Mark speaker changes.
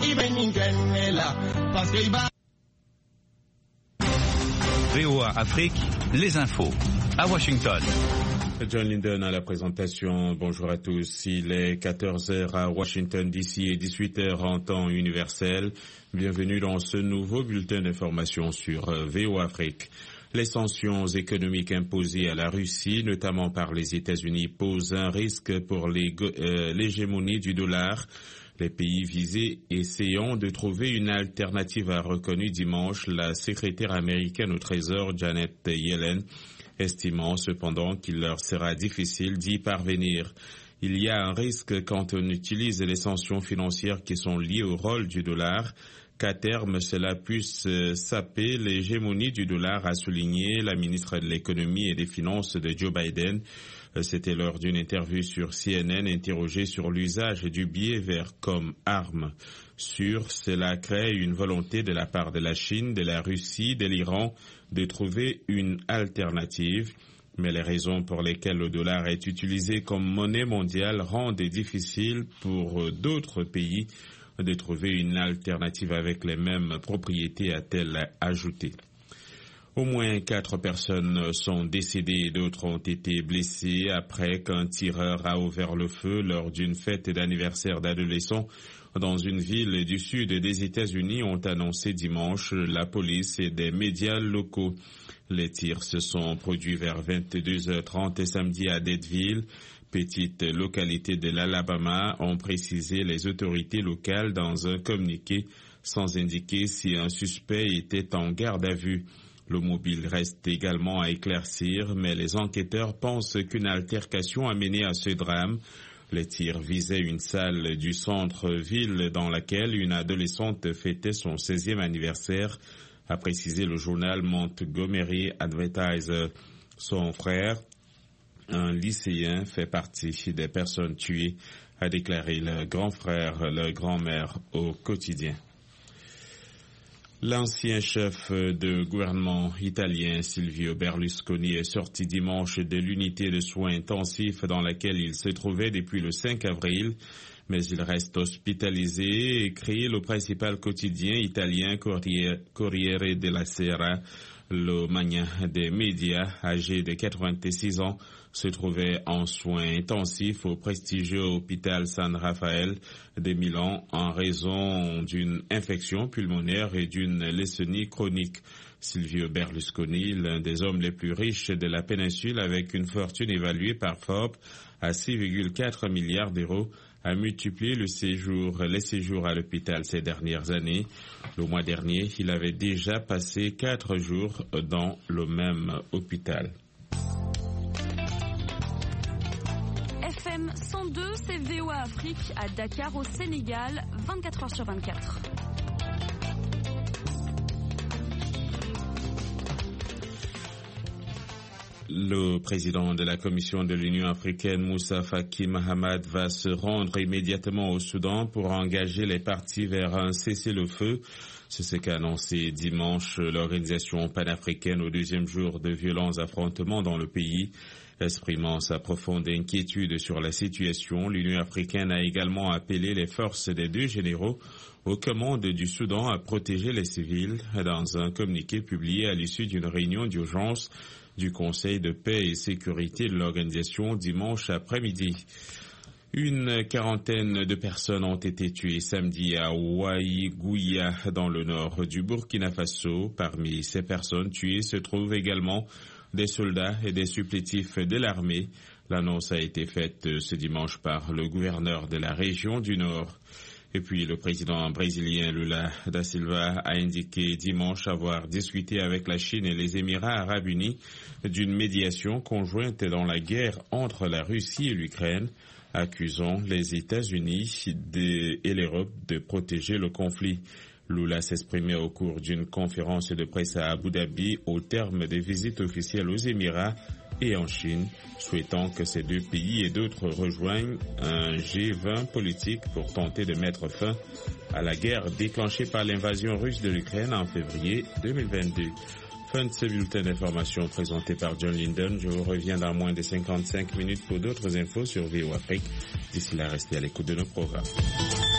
Speaker 1: VOA Afrique, les infos. À Washington.
Speaker 2: John Linden à la présentation. Bonjour à tous. Il est 14h à Washington DC et 18h en temps universel. Bienvenue dans ce nouveau bulletin d'information sur VOA Afrique. Les sanctions économiques imposées à la Russie, notamment par les États-Unis, posent un risque pour l'hégémonie du dollar. Les pays visés essayant de trouver une alternative, a reconnu dimanche la secrétaire américaine au Trésor Janet Yellen, estimant cependant qu'il leur sera difficile d'y parvenir. Il y a un risque quand on utilise les sanctions financières qui sont liées au rôle du dollar, qu'à terme cela puisse saper l'hégémonie du dollar, a souligné la ministre de l'économie et des finances de Joe Biden. C'était lors d'une interview sur CNN, interrogée sur l'usage du billet vert comme arme. Cela crée une volonté de la part de la Chine, de la Russie, de l'Iran de trouver une alternative. Mais les raisons pour lesquelles le dollar est utilisé comme monnaie mondiale rendent difficile pour d'autres pays de trouver une alternative avec les mêmes propriétés, a-t-elle ajouté. Au moins 4 personnes sont décédées et d'autres ont été blessées après qu'un tireur a ouvert le feu lors d'une fête d'anniversaire d'adolescents dans une ville du sud des États-Unis, ont annoncé dimanche la police et des médias locaux. Les tirs se sont produits vers 22h30 samedi à Deadville, petite localité de l'Alabama, ont précisé les autorités locales dans un communiqué sans indiquer si un suspect était en garde à vue. Le mobile reste également à éclaircir, mais les enquêteurs pensent qu'une altercation a mené à ce drame. Les tirs visaient une salle du centre-ville dans laquelle une adolescente fêtait son 16e anniversaire, a précisé le journal Montgomery Advertiser. Son frère, un lycéen, fait partie des personnes tuées, a déclaré le grand-mère au quotidien. L'ancien chef de gouvernement italien Silvio Berlusconi est sorti dimanche de l'unité de soins intensifs dans laquelle il se trouvait depuis le 5 avril, mais il reste hospitalisé, écrit le principal quotidien italien Corriere della Sera. Le magnat des médias, âgé de 86 ans, se trouvait en soins intensifs au prestigieux hôpital San Rafael de Milan en raison d'une infection pulmonaire et d'une leucémie chronique. Silvio Berlusconi, l'un des hommes les plus riches de la péninsule avec une fortune évaluée par Forbes à 6,4 milliards d'euros, a multiplié les séjours à l'hôpital ces dernières années. Le mois dernier, il avait déjà passé 4 jours dans le même hôpital.
Speaker 3: FM 102, c'est VOA Afrique à Dakar au Sénégal, 24h/24.
Speaker 2: Le président de la Commission de l'Union africaine, Moussa Faki Mahamat, va se rendre immédiatement au Soudan pour engager les parties vers un cessez-le-feu. C'est ce qu'a annoncé dimanche l'organisation panafricaine au 2e jour de violents affrontements dans le pays. Exprimant sa profonde inquiétude sur la situation, l'Union africaine a également appelé les forces des 2 généraux aux commandes du Soudan à protéger les civils dans un communiqué publié à l'issue d'une réunion d'urgence du Conseil de paix et sécurité de l'organisation dimanche après-midi. Une quarantaine de personnes ont été tuées samedi à Ouaïgouya dans le nord du Burkina Faso. Parmi ces personnes tuées se trouvent également des soldats et des supplétifs de l'armée. L'annonce a été faite ce dimanche par le gouverneur de la région du Nord. Et puis le président brésilien Lula da Silva a indiqué dimanche avoir discuté avec la Chine et les Émirats arabes unis d'une médiation conjointe dans la guerre entre la Russie et l'Ukraine, accusant les États-Unis et l'Europe de protéger le conflit. Lula s'exprimait au cours d'une conférence de presse à Abu Dhabi au terme des visites officielles aux Émirats et en Chine, souhaitant que ces 2 pays et d'autres rejoignent un G20 politique pour tenter de mettre fin à la guerre déclenchée par l'invasion russe de l'Ukraine en février 2022. Fin de ce bulletin d'information présenté par John Linden. Je vous reviens dans moins de 55 minutes pour d'autres infos sur VOA Afrique. D'ici là, restez à l'écoute de nos programmes.